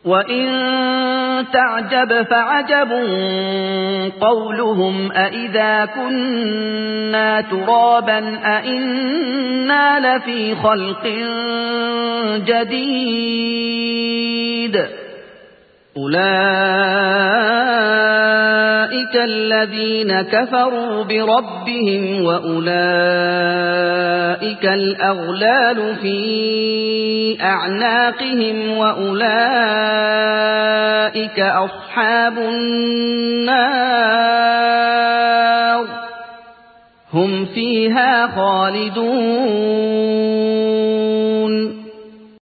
وَإِن تَعْجَبْ فَعَجَبٌ قَوْلُهُمْ أَإِذَا كُنَّا تُرَابًا أَإِنَّا لَفِي خَلْقٍ جَدِيدٍ أُولَئِكَ الَّذِينَ كَفَرُوا بِرَبِّهِمْ وَأُولَئِكَ الْأَغْلَالُ فِي أَعْنَاقِهِمْ وَأُولَئِكَ أَصْحَابُ النَّارِ هُمْ فِيهَا خَالِدُونَ